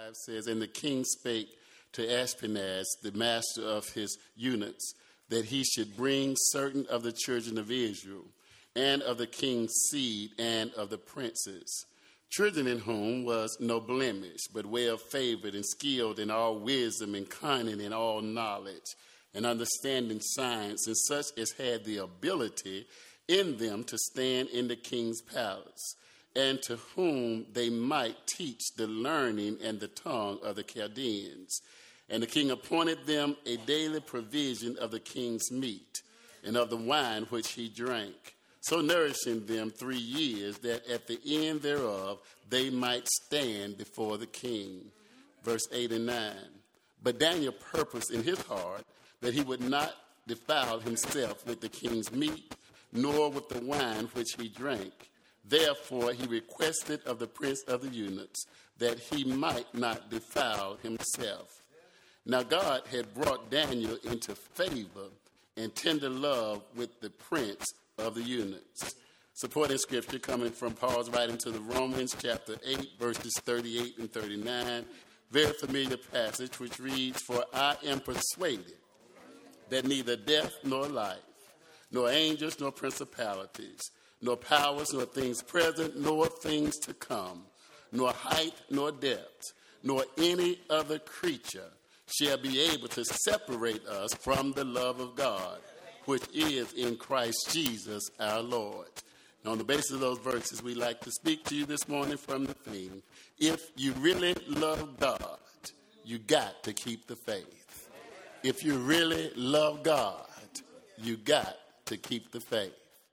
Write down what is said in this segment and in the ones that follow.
5 says, "And the king spake to Ashpenaz, the master of his eunuchs, that he should bring certain of the children of Israel, and of the king's seed, and of the princes, children in whom was no blemish, but well favored and skilled in all wisdom and cunning in all knowledge, and understanding science, and such as had the ability in them to stand in the king's palace, and to whom they might teach the learning and the tongue of the Chaldeans. And the king appointed them a daily provision of the king's meat, and of the wine which he drank, so nourishing them 3 years, that at the end thereof they might stand before the king." Verse 8 and 9. "But Daniel purposed in his heart that he would not defile himself with the king's meat, nor with the wine which he drank. Therefore he requested of the prince of the eunuchs that he might not defile himself. Now God had brought Daniel into favor and tender love with the prince of the eunuchs." Supporting scripture coming from Paul's writing to the Romans, chapter 8, verses 38 and 39. Very familiar passage which reads, "For I am persuaded that neither death nor life, nor angels nor principalities, nor powers, nor things present, nor things to come, nor height, nor depth, nor any other creature shall be able to separate us from the love of God, which is in Christ Jesus our Lord." And on the basis of those verses, we'd like to speak to you this morning from the theme, if you really love God, you got to keep the faith. If you really love God, you got to keep the faith.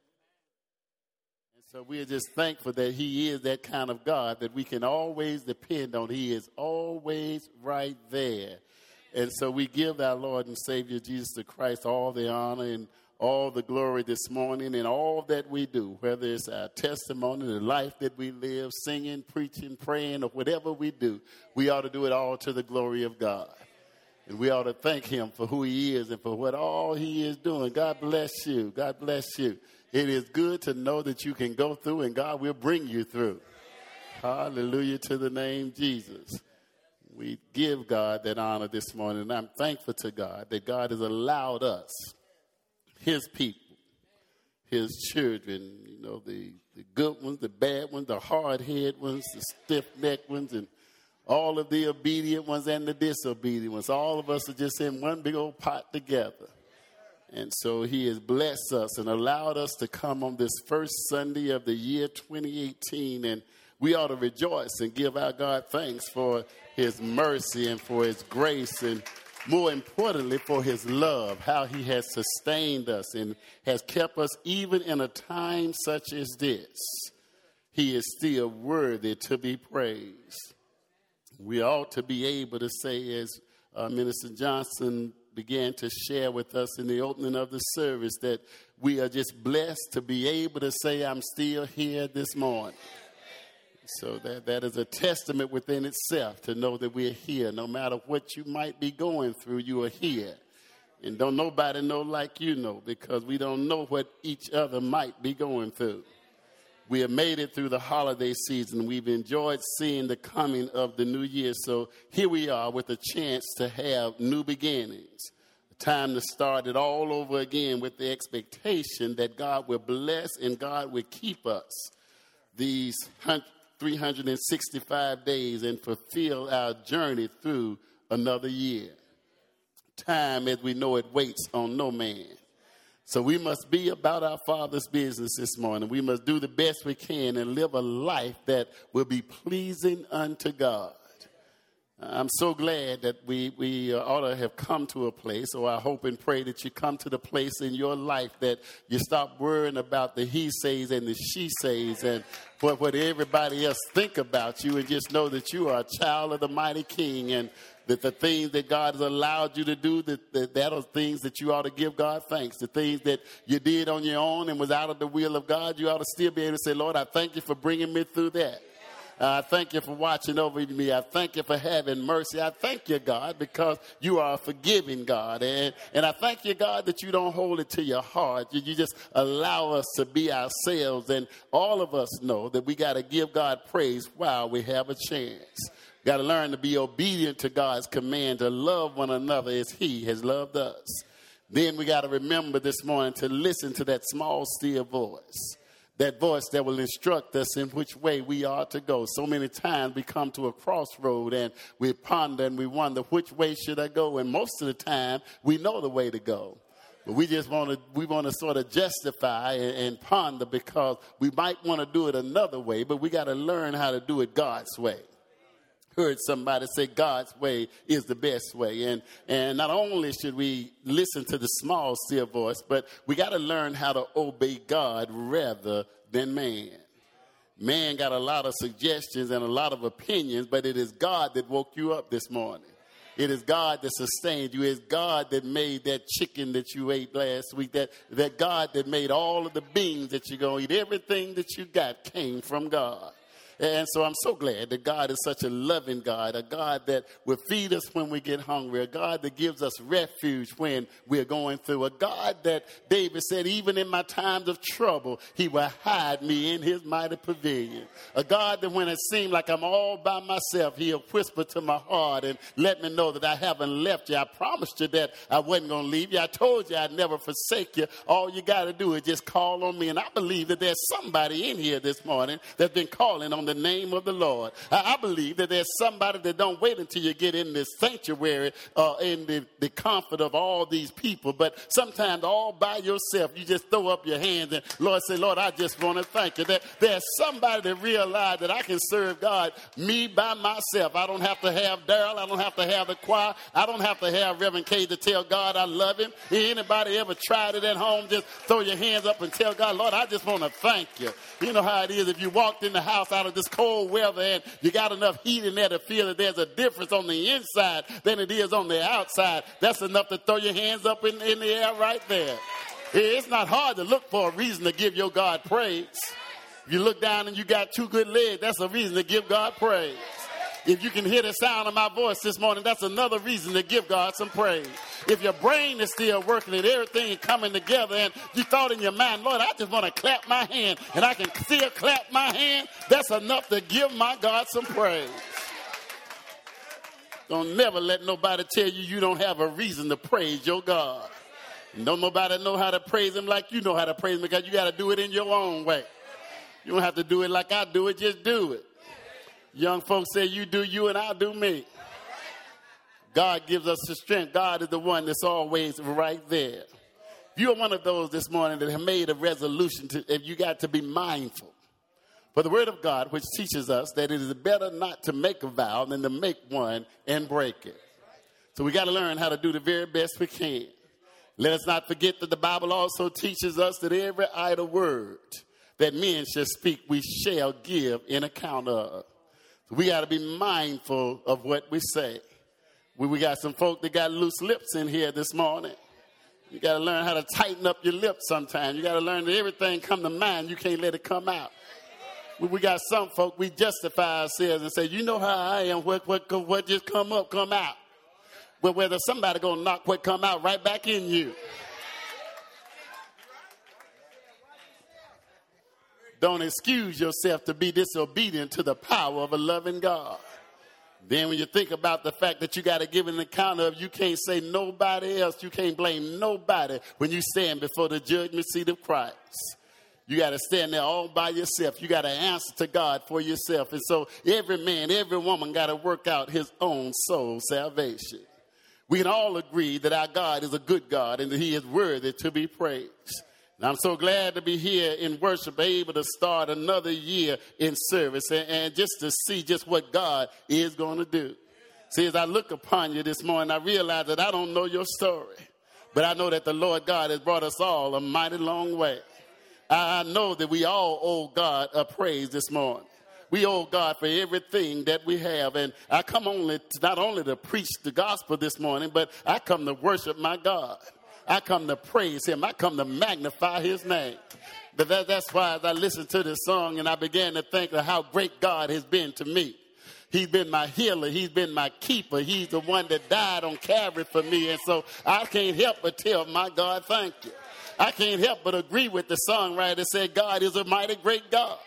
And so we are just thankful that he is that kind of God that we can always depend on. He is always right there. And so we give our Lord and Savior Jesus the Christ all the honor and all the glory this morning, and all that we do, whether it's our testimony, the life that we live, singing, preaching, praying, or whatever we do, we ought to do it all to the glory of God. And we ought to thank him for who he is and for what all he is doing. God bless you. God bless you. It is good to know that you can go through and God will bring you through. Hallelujah to the name Jesus. We give God that honor this morning, and I'm thankful to God that God has allowed us, his people, his children, the good ones, the bad ones, the hard-headed ones, the stiff-necked ones, and all of the obedient ones and the disobedient ones. All of us are just in one big old pot together. And so he has blessed us and allowed us to come on this first Sunday of the year 2018, and we ought to rejoice and give our God thanks for his mercy and for his grace, and more importantly, for his love, how he has sustained us and has kept us even in a time such as this. He is still worthy to be praised. We ought to be able to say, as Minister Johnson began to share with us in the opening of the service, that we are just blessed to be able to say, I'm still here this morning. So that is a testament within itself to know that we're here. No matter what you might be going through, you are here. And don't nobody know like you know, because we don't know what each other might be going through. We have made it through the holiday season. We've enjoyed seeing the coming of the new year. So here we are with a chance to have new beginnings. A time to start it all over again with the expectation that God will bless and God will keep us these 365 days and fulfill our journey through another year. Time, as we know it, waits on no man. So we must be about our Father's business this morning. We must do the best we can and live a life that will be pleasing unto God. I'm so glad that we ought to have come to a place, or I hope and pray that you come to the place in your life that you stop worrying about the he says and the she says and what everybody else think about you, and just know that you are a child of the mighty King, and that the things that God has allowed you to do, that are things that you ought to give God thanks. The things that you did on your own and was out of the will of God, you ought to still be able to say, Lord, I thank you for bringing me through that. I thank you for watching over me. I thank you for having mercy. I thank you, God, because you are a forgiving God. And I thank you, God, that you don't hold it to your heart. You just allow us to be ourselves. And all of us know that we got to give God praise while we have a chance. Got to learn to be obedient to God's command to love one another as he has loved us. Then we got to remember this morning to listen to that small, still voice. That voice that will instruct us in which way we are to go. So many times we come to a crossroad and we ponder and we wonder, which way should I go? And most of the time, we know the way to go. But we just want to sort of justify and ponder because we might want to do it another way, but we got to learn how to do it God's way. Heard somebody say God's way is the best way. And not only should we listen to the small, still voice, but we got to learn how to obey God rather than man. Man got a lot of suggestions and a lot of opinions, but it is God that woke you up this morning. It is God that sustained you. It's God that made that chicken that you ate last week. That God that made all of the beans that you're going to eat. Everything that you got came from God. And so I'm so glad that God is such a loving God, a God that will feed us when we get hungry, a God that gives us refuge when we're going through, a God that David said, even in my times of trouble, he will hide me in his mighty pavilion. A God that when it seemed like I'm all by myself, he'll whisper to my heart and let me know that I haven't left you. I promised you that I wasn't going to leave you. I told you I'd never forsake you. All you got to do is just call on me. And I believe that there's somebody in here this morning that's been calling on the name of the Lord. I believe that there's somebody that don't wait until you get in this sanctuary in the comfort of all these people, but sometimes all by yourself, you just throw up your hands and Lord say, Lord, I just want to thank you. That there's somebody that realized that I can serve God me by myself. I don't have to have Daryl. I don't have to have the choir. I don't have to have Reverend K to tell God I love him. Anybody ever tried it at home? Just throw your hands up and tell God, Lord, I just want to thank you. You know how it is if you walked in the house out of this cold weather and you got enough heat in there to feel that there's a difference on the inside than it is on the outside. That's enough to throw your hands up in the air right there. It's not hard to look for a reason to give your God praise. If you look down and you got two good legs, that's a reason to give God praise. If you can hear the sound of my voice this morning, that's another reason to give God some praise. If your brain is still working and everything is coming together and you thought in your mind, Lord, I just want to clap my hand and I can still clap my hand, that's enough to give my God some praise. Don't never let nobody tell you you don't have a reason to praise your God. And don't nobody know how to praise him like you know how to praise him because you got to do it in your own way. You don't have to do it like I do it, just do it. Young folks say you do you and I'll do me. God gives us the strength. God is the one that's always right there. If you're one of those this morning that have made a resolution, if you got to be mindful. For the word of God, which teaches us that it is better not to make a vow than to make one and break it. So we got to learn how to do the very best we can. Let us not forget that the Bible also teaches us that every idle word that men shall speak, we shall give an account of. We got to be mindful of what we say. We got some folk that got loose lips in here this morning. You got to learn how to tighten up your lips sometimes. You got to learn that everything come to mind. You can't let it come out. We got some folk, we justify ourselves and say, you know how I am, what just come up, come out. But whether somebody going to knock what come out right back in you. Don't excuse yourself to be disobedient to the power of a loving God. Then when you think about the fact that you got to give an account of, you can't say nobody else. You can't blame nobody when you stand before the judgment seat of Christ. You got to stand there all by yourself. You got to answer to God for yourself. And so every man, every woman got to work out his own soul salvation. We can all agree that our God is a good God and that he is worthy to be praised. And I'm so glad to be here in worship, able to start another year in service and just to see just what God is going to do. See, as I look upon you this morning, I realize that I don't know your story, but I know that the Lord God has brought us all a mighty long way. I know that we all owe God a praise this morning. We owe God for everything that we have. And I come not only to preach the gospel this morning, but I come to worship my God. I come to praise him. I come to magnify his name. That's why as I listened to this song and I began to think of how great God has been to me. He's been my healer. He's been my keeper. He's the one that died on Calvary for me. And so I can't help but tell my God, thank you. I can't help but agree with the songwriter that said God is a mighty great God.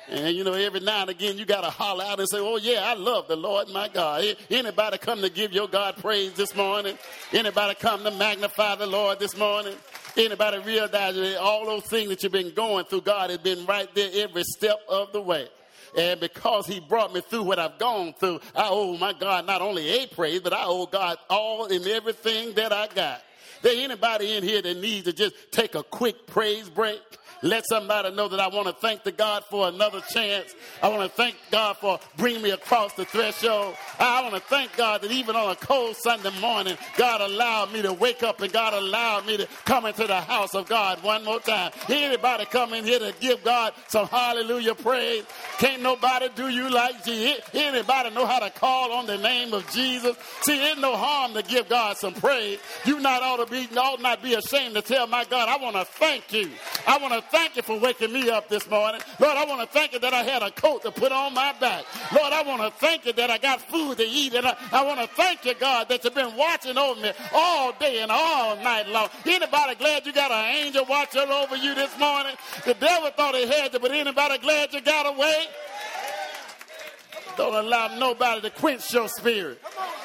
And, you know, every now and again, you got to holler out and say, oh, yeah, I love the Lord, my God. Anybody come to give your God praise this morning? Anybody come to magnify the Lord this morning? Anybody realize that all those things that you've been going through, God has been right there every step of the way. And because he brought me through what I've gone through, I owe my God not only a praise, but I owe God all and everything that I got. There anybody in here that needs to just take a quick praise break? Let somebody know that I want to thank the God for another chance. I want to thank God for bringing me across the threshold. I want to thank God that even on a cold Sunday morning, God allowed me to wake up and God allowed me to come into the house of God one more time. Anybody come in here to give God some hallelujah praise? Can't nobody do you like Jesus. Anybody know how to call on the name of Jesus? See, it's no harm to give God some praise. You ought not be ashamed to tell my God, I want to thank you. I want to thank you for waking me up this morning. Lord, I want to thank you that I had a coat to put on my back. Lord, I want to thank you that I got food to eat. And I want to thank you, God, that you've been watching over me all day and all night long. Anybody glad you got an angel watching over you this morning? The devil thought he had you, but anybody glad you got away? Don't allow nobody to quench your spirit.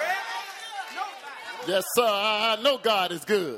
Yes, sir. I know God is good.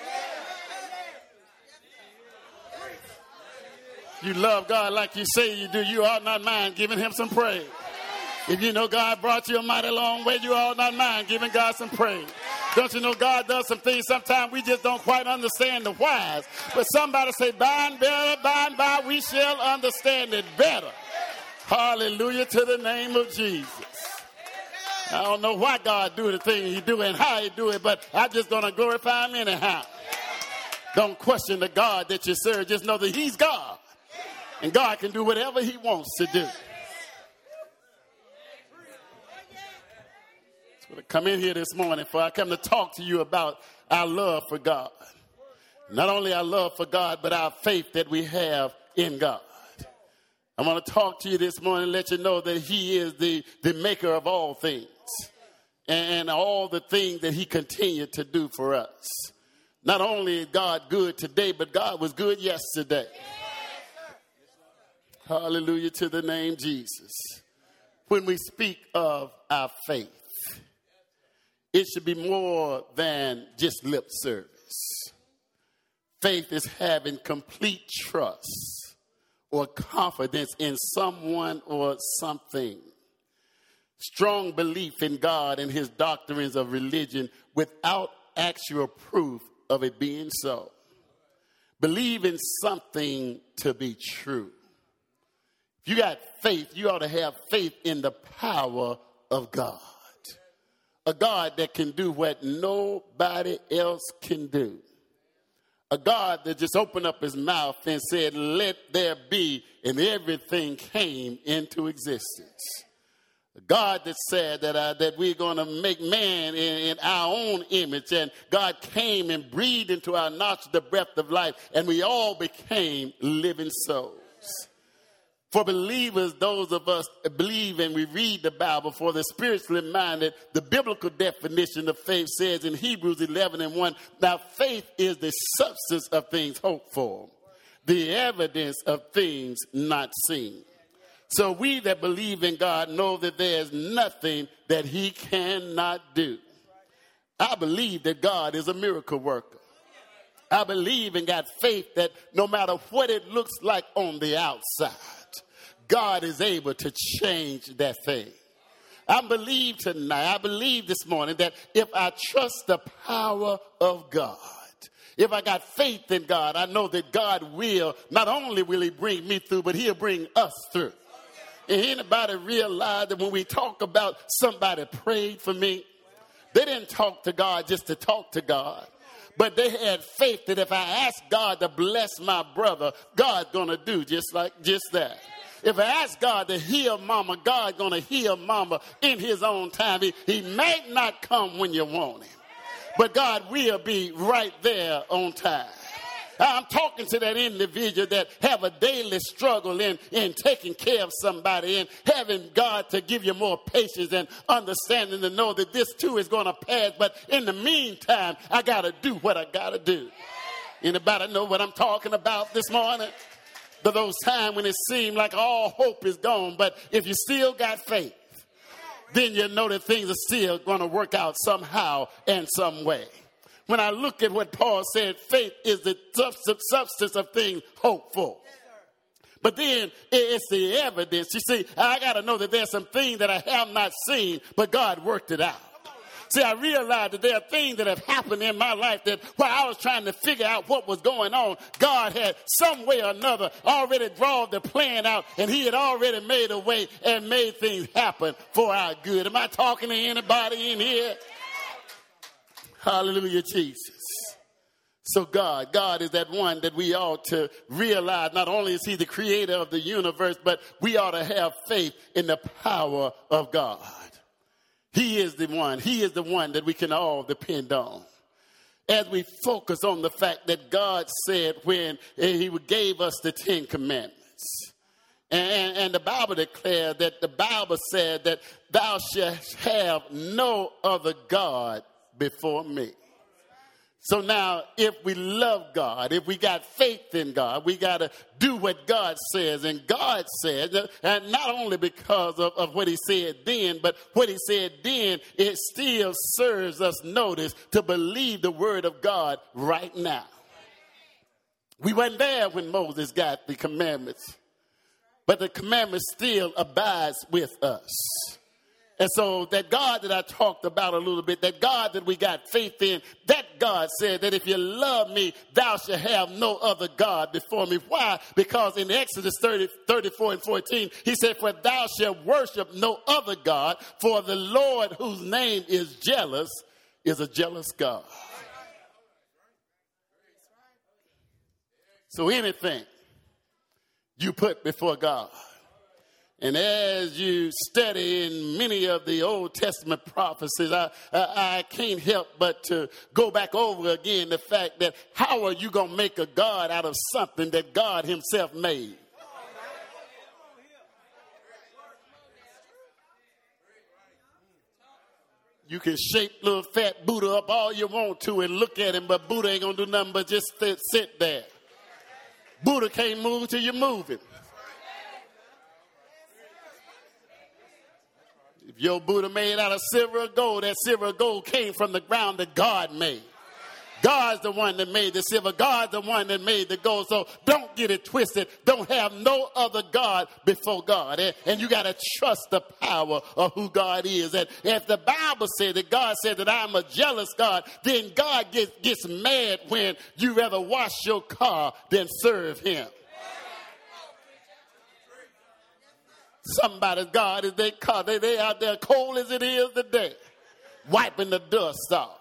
You love God like you say you do, you ought not mind giving him some praise. If you know God brought you a mighty long way, you ought not mind giving God some praise. Don't you know God does some things sometimes we just don't quite understand the whys. But somebody say, by and by, we shall understand it better. Hallelujah to the name of Jesus. I don't know why God do the thing he do and how he do it, but I'm just going to glorify him anyhow. Don't question the God that you serve. Just know that he's God. And God can do whatever he wants to do. So I come in here this morning for I come to talk to you about our love for God. Not only our love for God, but our faith that we have in God. I want to talk to you this morning and let you know that he is the maker of all things. And all the things that he continued to do for us. Not only is God good today, but God was good yesterday. Hallelujah to the name Jesus. When we speak of our faith, it should be more than just lip service. Faith is having complete trust or confidence in someone or something. Strong belief in God and his doctrines of religion without actual proof of it being so. Believe in something to be true. If you got faith, you ought to have faith in the power of God. A God that can do what nobody else can do. A God that just opened up his mouth and said, let there be, and everything came into existence. A God that said that we're going to make man in our own image. And God came and breathed into our nostrils the breath of life. And we all became living souls. For believers, those of us believe and we read the Bible, for the spiritually minded, the biblical definition of faith says in Hebrews 11:1, now faith is the substance of things hoped for, the evidence of things not seen. So we that believe in God know that there's nothing that he cannot do. I believe that God is a miracle worker. I believe and got faith that no matter what it looks like on the outside, God is able to change that thing. I believe this morning that if I trust the power of God, if I got faith in God, I know that God will, not only will he bring me through, but he'll bring us through. And anybody realize that when we talk about somebody prayed for me, they didn't talk to God just to talk to God. But they had faith that if I ask God to bless my brother, God's going to do just that. If I ask God to heal mama, God's going to heal mama in his own time. He may not come when you want him, but God will be right there on time. I'm talking to that individual that have a daily struggle in taking care of somebody and having God to give you more patience and understanding to know that this too is going to pass. But in the meantime, I got to do what I got to do. Anybody know what I'm talking about this morning? those times when it seemed like all hope is gone. But if you still got faith, then you know that things are still going to work out somehow and some way. When I look at what Paul said, faith is the substance of things hoped for. But then it's the evidence. You see, I got to know that there's some things that I have not seen, but God worked it out. See, I realized that there are things that have happened in my life that while I was trying to figure out what was going on, God had some way or another already drawn the plan out, and he had already made a way and made things happen for our good. Am I talking to anybody in here? Hallelujah, Jesus. So God is that one that we ought to realize. Not only is he the creator of the universe, but we ought to have faith in the power of God. He is the one. He is the one that we can all depend on. As we focus on the fact that God said when he gave us the 10 Commandments. And the Bible declared that the Bible said that thou shalt have no other God before me. So now, if we love God, if we got faith in God, we got to do what God says. And God says, and not only because of what he said then, but what he said then, it still serves us notice to believe the word of God right now. We weren't there when Moses got the commandments, but the commandment still abides with us. And so that God that I talked about a little bit, that God that we got faith in, that God said that if you love me, thou shalt have no other God before me. Why? Because in Exodus 34 and 14, he said, for thou shalt worship no other God, for the Lord whose name is jealous is a jealous God. So anything you put before God, and as you study in many of the Old Testament prophecies, I can't help but to go back over again the fact that how are you going to make a God out of something that God himself made? You can shape little fat Buddha up all you want to and look at him, but Buddha ain't going to do nothing but just sit there. Buddha can't move till you move him. If your Buddha made out of silver or gold, that silver or gold came from the ground that God made. God's the one that made the silver. God's the one that made the gold. So don't get it twisted. Don't have no other God before God. And you got to trust the power of who God is. And if the Bible said that God said that I'm a jealous God, then God gets mad when you rather wash your car than serve him. Somebody's God is their car. They out there cold as it is today, wiping the dust off.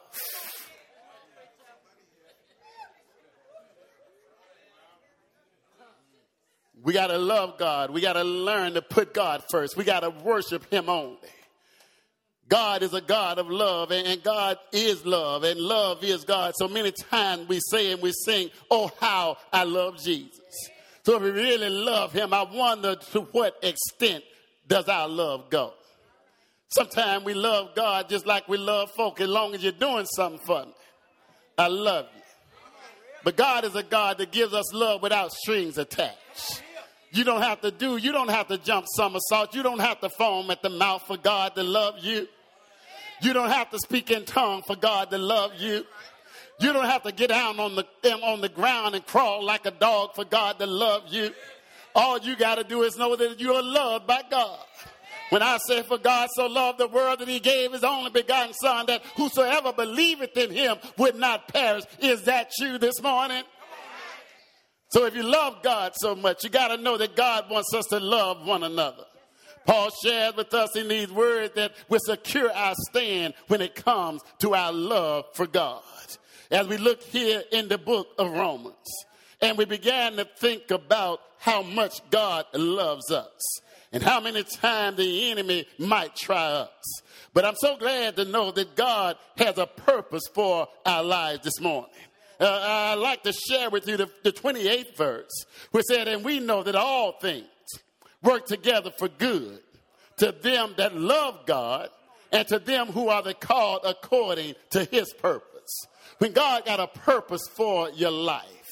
We got to love God. We got to learn to put God first. We got to worship him only. God is a God of love, and God is love, and love is God. So many times we say and we sing, oh, how I love Jesus. So if we really love him, I wonder to what extent does our love go? Sometimes we love God just like we love folk. As long as you're doing something for me, I love you. But God is a God that gives us love without strings attached. You don't have to jump somersault. You don't have to foam at the mouth for God to love you. You don't have to speak in tongues for God to love you. You don't have to get down on the ground and crawl like a dog for God to love you. All you got to do is know that you are loved by God. When I say for God so loved the world that he gave his only begotten son, that whosoever believeth in him would not perish. Is that you this morning? So if you love God so much, you got to know that God wants us to love one another. Paul shares with us in these words that we secure our stand when it comes to our love for God. As we look here in the book of Romans, and we began to think about how much God loves us and how many times the enemy might try us. But I'm so glad to know that God has a purpose for our lives this morning. I'd like to share with you the 28th verse, which said, and we know that all things work together for good to them that love God and to them who are the called according to his purpose. When God got a purpose for your life,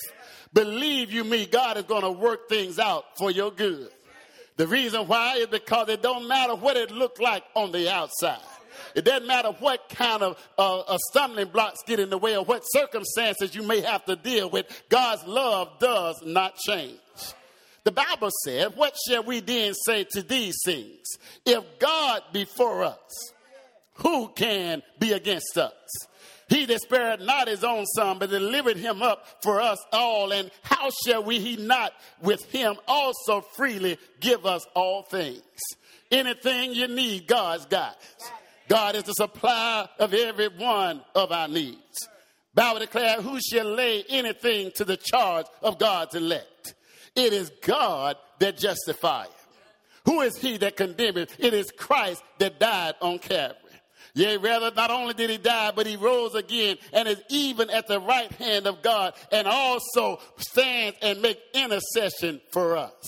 Believe you me, God is going to work things out for your good. The reason why is because it don't matter what it looked like on the outside. It doesn't matter what kind of stumbling blocks get in the way or what circumstances you may have to deal with. God's love does not change. The Bible said, what shall we then say to these things? If God be for us, who can be against us? He that spared not his own son, but delivered him up for us all. And how shall he not with him also freely give us all things? Anything you need, God's got it. God is the supplier of every one of our needs. Bible declares, who shall lay anything to the charge of God's elect? It is God that justifieth. Who is he that condemneth? It is Christ that died on Calvary. Yea, rather, not only did he die, but he rose again and is even at the right hand of God and also stands and makes intercession for us.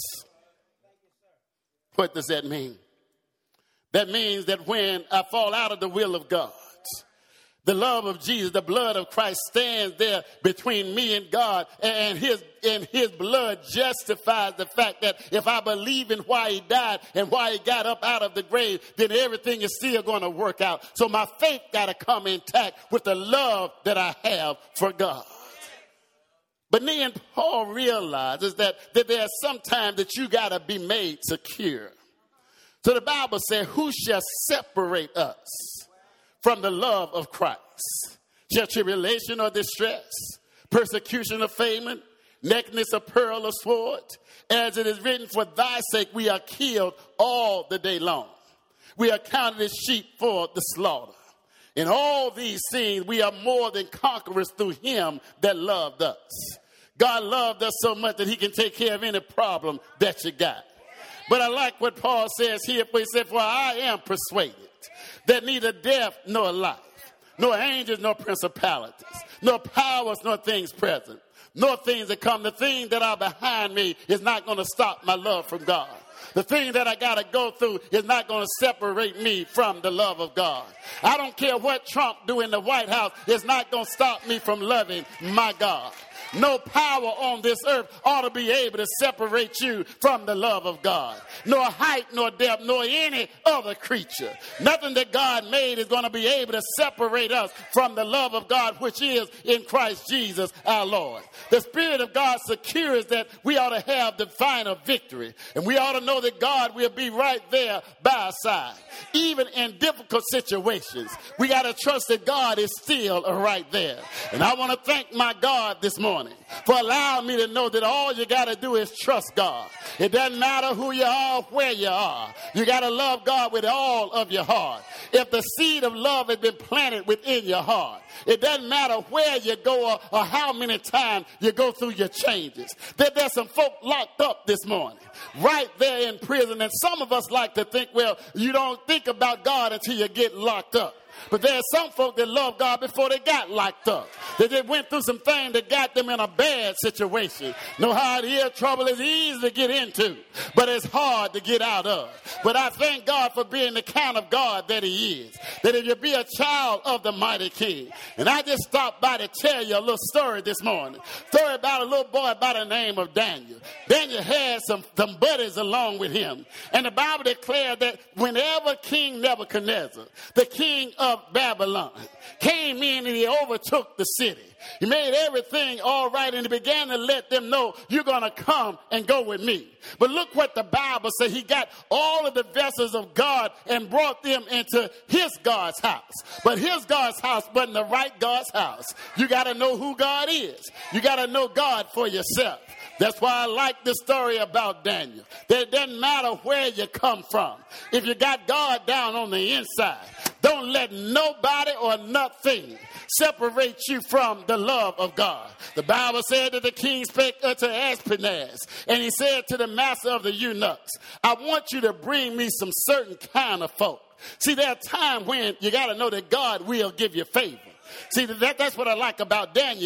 What does that mean? That means that when I fall out of the will of God, the love of Jesus, the blood of Christ stands there between me and God, and his blood justifies the fact that if I believe in why he died and why he got up out of the grave, then everything is still going to work out. So my faith got to come intact with the love that I have for God. But then Paul realizes that there's some time that you got to be made secure. So the Bible says, who shall separate us from the love of Christ? Shall tribulation or distress, persecution or famine, nakedness or peril or sword? As it is written, for thy sake we are killed all the day long. We are counted as sheep for the slaughter. In all these things we are more than conquerors through him that loved us. God loved us so much that he can take care of any problem that you got. But I like what Paul says here. He said, for I am persuaded that neither death nor life, nor angels nor principalities, nor powers nor things present, nor things that come. The things that are behind me is not going to stop my love from God. The thing that I got to go through is not going to separate me from the love of God. I don't care what Trump do in the White House. It's not going to stop me from loving my God. No power on this earth ought to be able to separate you from the love of God. Nor height, nor depth, nor any other creature. Nothing that God made is going to be able to separate us from the love of God, which is in Christ Jesus our Lord. The Spirit of God secures that we ought to have the final victory. And we ought to know that God will be right there by our side. Even in difficult situations, we got to trust that God is still right there. And I want to thank my God this morning for allowing me to know that all you got to do is trust God. It doesn't matter who you are or where you are. You got to love God with all of your heart. If the seed of love has been planted within your heart, it doesn't matter where you go or how many times you go through your changes. There's some folk locked up this morning, right there in prison. And some of us like to think, well, you don't think about God until you get locked up. But there are some folk that love God before they got locked up. They went through some things that got them in a bad situation. Know how it is, trouble is easy to get into, but it's hard to get out of. But I thank God for being the kind of God that he is. That if you be a child of the mighty King. And I just stopped by to tell you a little story this morning. Story about a little boy by the name of Daniel. Daniel had some buddies along with him. And the Bible declared that whenever King Nebuchadnezzar, the king of Babylon, came in and he overtook the city, he made everything all right, and he began to let them know, you're going to come and go with me. But look what the Bible says. He got all of the vessels of God and brought them into his God's house. But his God's house wasn't the right God's house. You got to know who God is. You got to know God for yourself. That's why I like the story about Daniel. That it doesn't matter where you come from. If you got God down on the inside, don't let nobody or nothing separate you from the love of God. The Bible said that the king spake unto Ashpenaz, and he said to the master of the eunuchs, I want you to bring me some certain kind of folk. See, there are times when you got to know that God will give you favor. See, that's what I like about Daniel here.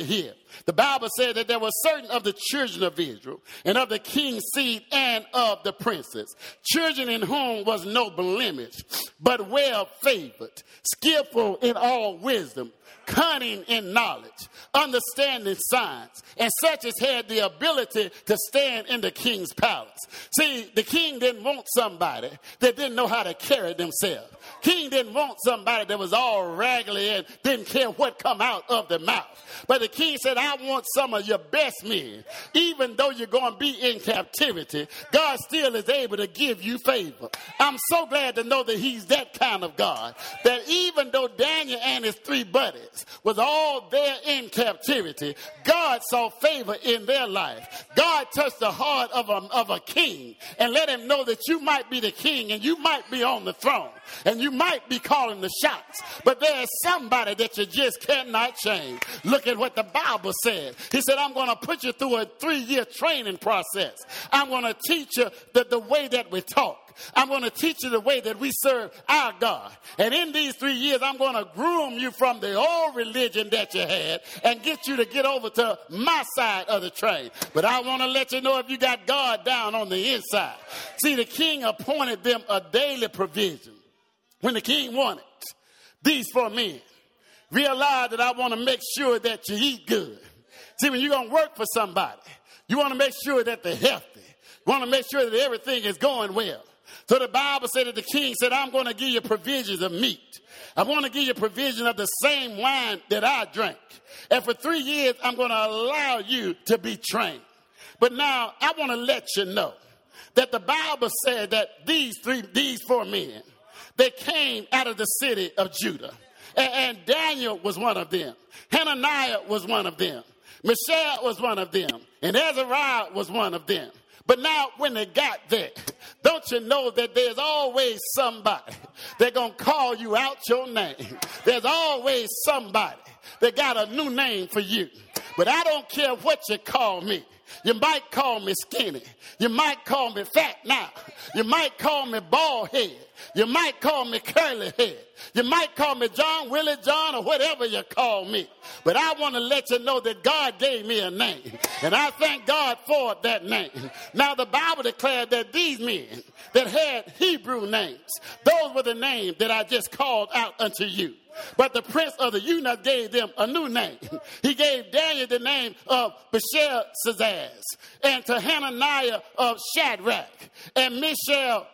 The Bible said that there were certain of the children of Israel and of the king's seed and of the princes, children in whom was no blemish, but well favored, skillful in all wisdom, cunning in knowledge, understanding science, and such as had the ability to stand in the king's palace. See, the king didn't want somebody that didn't know how to carry themselves. King didn't want somebody that was all raggedy and didn't care what come out of their mouth. But the king said, I want some of your best men. Even though you're going to be in captivity, God still is able to give you favor. I'm so glad to know that he's that kind of God, that even though Daniel and his three buddies was all there in captivity, God saw favor in their life. God touched the heart of a king and let him know that you might be the king and you might be on the throne and you might be calling the shots, but there is somebody that you just cannot change. Look at what the Bible said. He said, I'm going to put you through a 3-year training process. I'm going to teach you the way that we talk. I'm going to teach you the way that we serve our God. And in these 3 years, I'm going to groom you from the old religion that you had and get you to get over to my side of the train. But I want to let you know if you got God down on the inside. See, the king appointed them a daily provision. When the king wanted these 4 men, realize that I want to make sure that you eat good. See, when you're going to work for somebody, you want to make sure that they're healthy. You want to make sure that everything is going well. So the Bible said that the king said, I'm going to give you provisions of meat. I want to give you provision of the same wine that I drank. And for 3 years, I'm going to allow you to be trained. But now I want to let you know that the Bible said that these 4 men, they came out of the city of Judah. And Daniel was one of them. Hananiah was one of them. Mishael was one of them. And Azariah was one of them. But now when they got there, don't you know that there's always somebody that's going to call you out your name. There's always somebody that got a new name for you. But I don't care what you call me. You might call me skinny. You might call me fat now. You might call me bald head. You might call me curly head. You might call me John, Willie, John, or whatever you call me. But I want to let you know that God gave me a name. And I thank God for that name. Now the Bible declared that these men that had Hebrew names, those were the names that I just called out unto you. But the prince of the eunuchs gave them a new name. He gave Daniel the name of Belteshazzar, and to Hananiah of Shadrach, and Mishael,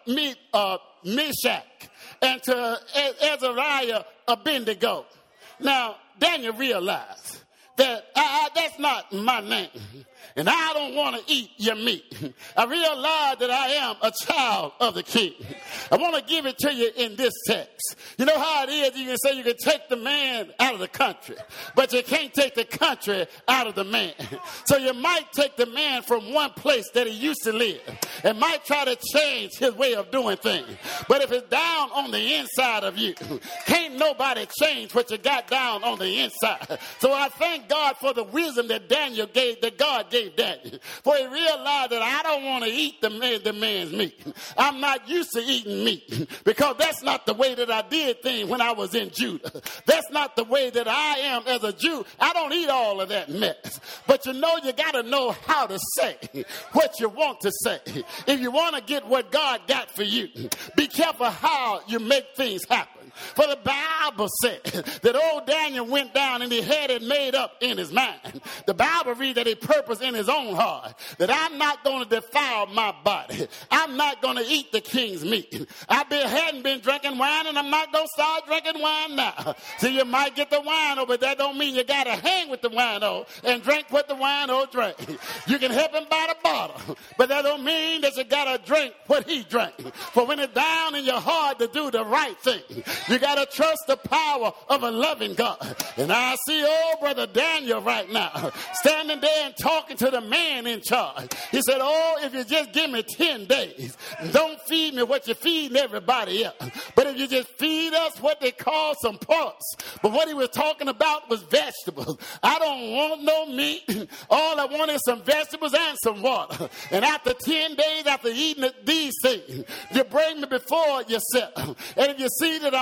Meshach, and to Azariah Abednego. Now, Daniel realized that that's not my name. And I don't want to eat your meat. I realize that I am a child of the king. I want to give it to you in this text. You know how it is, you can say you can take the man out of the country, but you can't take the country out of the man. So you might take the man from one place that he used to live and might try to change his way of doing things. But if it's down on the inside of you, can't nobody change what you got down on the inside. So I thank God for the wisdom that Daniel gave, that God gave Daniel. For he realized that I don't want to eat the man's meat. I'm not used to eating meat because that's not the way that I did things when I was in Judah. That's not the way that I am as a Jew. I don't eat all of that mess. But you know, you got to know how to say what you want to say. If you want to get what God got for you, be careful how you make things happen. For the Bible said that old Daniel went down and he had it made up in his mind. The Bible reads that he purposed in his own heart that I'm not going to defile my body. I'm not going to eat the king's meat. Hadn't been drinking wine, and I'm not going to start drinking wine now. So you might get the wino, but that don't mean you got to hang with the wino and drink what the wino drank. You can help him by the bottle, but that don't mean that you got to drink what he drank. For when it's down in your heart to do the right thing, you got to trust the power of a loving God. And I see old brother Daniel right now standing there and talking to the man in charge. He said, oh, if you just give me 10 days, don't feed me what you're feeding everybody else. But if you just feed us what they call some parts. But what he was talking about was vegetables. I don't want no meat. All I want is some vegetables and some water. And after 10 days, after eating these things, you bring me before yourself. And if you see that I'm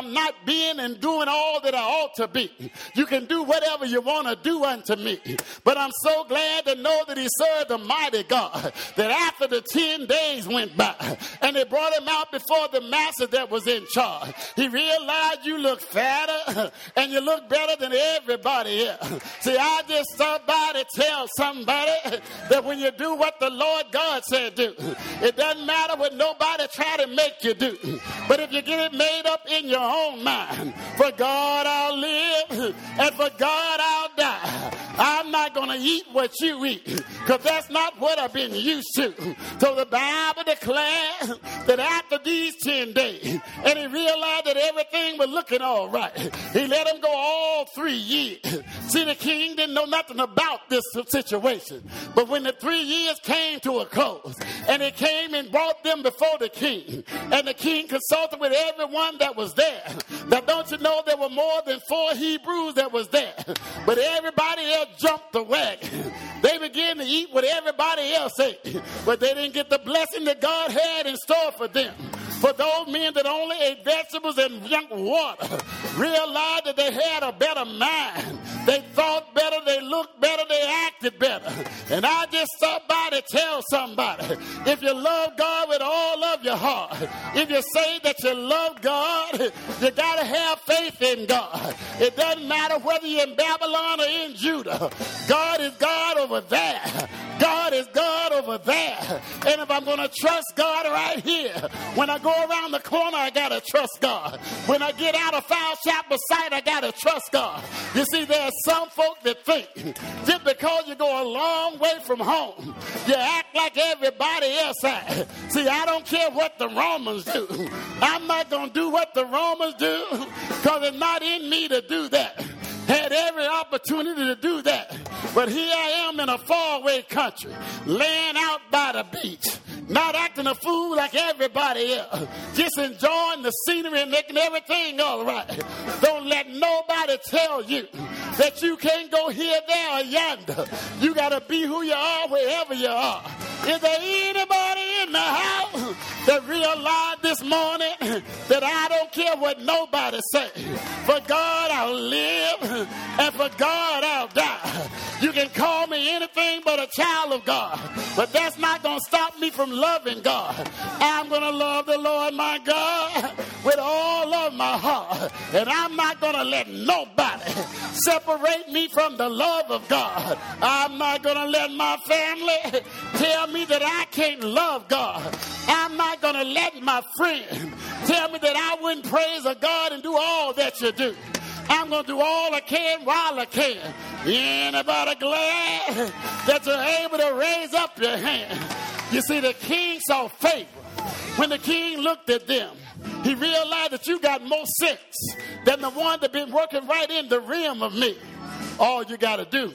I'm not being and doing all that I ought to be. You can do whatever you want to do unto me. But I'm so glad to know that he served a mighty God, that after the 10 days went by and they brought him out before the master that was in charge, he realized you look fatter and you look better than everybody else. See, I just stopped by to tell somebody that when you do what the Lord God said do, it doesn't matter what nobody try to make you do. But if you get it made up in your own mind, for God I'll live and for God I'll die. I'm not going to eat what you eat, because that's not what I've been used to. So the Bible declares that after these 10 days, and he realized that everything was looking all right, he let him go all 3 years. See, the king didn't know nothing about this situation. But when the 3 years came to a close, and he came and brought them before the king, and the king consulted with everyone that was there. Now, don't you know there were more than 4 Hebrews that was there? But everybody else jumped the wagon. They began to eat what everybody else ate, but they didn't get the blessing that God had in store for them. For those men that only ate vegetables and drank water realized that they had a better mind. They thought better, they looked better, they acted better. And I just stopped by to tell somebody, if you love God with all of your heart, if you say that you love God, you got to have faith in God. It doesn't matter whether you're in Babylon or in Judah. God is God over there. God is God over there. And if I'm going to trust God right here, when I go around the corner, I got to trust God. When I get out of Foul Chapel sight, I got to trust God. You see, there's some folk that think just because you go a long way from home, you act like everybody else acts. See, I don't care what the Romans do. I'm not going to do what the Romans do, because it's not in me to do that. Had every opportunity to do that. But here I am in a faraway country, laying out by the beach, not acting a fool like everybody else, just enjoying the scenery and making everything all right. Don't let nobody tell you that you can't go here, there, or yonder. You got to be who you are wherever you are. Is there anybody in the house that realized this morning that I don't care what nobody say? For God I'll live and for God I'll die. You can call me anything but a child of God, but that's not going to stop me from loving God. I'm going to love the Lord my God with all of my heart, and I'm not going to let nobody separate me from the love of God. I'm not going to let my family tell me that I can't love God. I'm not going to let my friend tell me that I wouldn't praise a God and do all that you do. I'm going to do all I can while I can. Anybody glad that you're able to raise up your hand? You see, the king saw favor. When the king looked at them, he realized that you got more sense than the one that been working right in the rim of me. All you got to do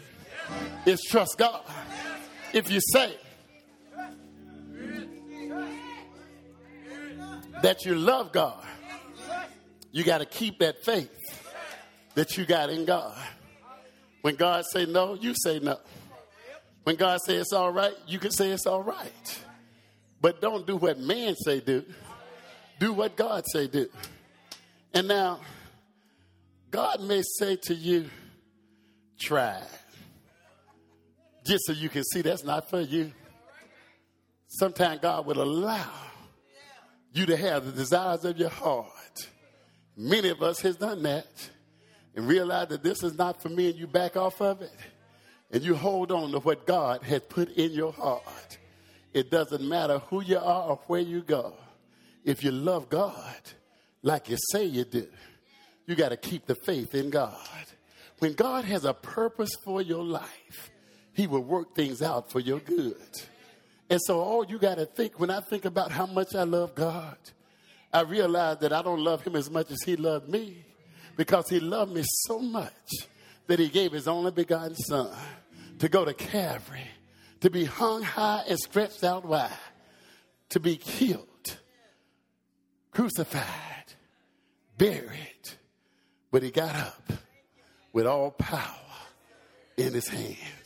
is trust God. If you say that you love God, you got to keep that faith that you got in God. When God say no, you say no. When God say it's all right, you can say it's all right. But don't do what man say do. Do what God say do. And now, God may say to you, try. Just so you can see that's not for you. Sometimes God will allow you to have the desires of your heart. Many of us has done that and realize that this is not for me, and you back off of it. And you hold on to what God has put in your heart. It doesn't matter who you are or where you go. If you love God like you say you do, you got to keep the faith in God. When God has a purpose for your life, he will work things out for your good. And so all you got to think, when I think about how much I love God, I realize that I don't love him as much as he loved me, because he loved me so much that he gave his only begotten son to go to Calvary, to be hung high and stretched out wide, to be killed, crucified, buried, but he got up with all power in his hand.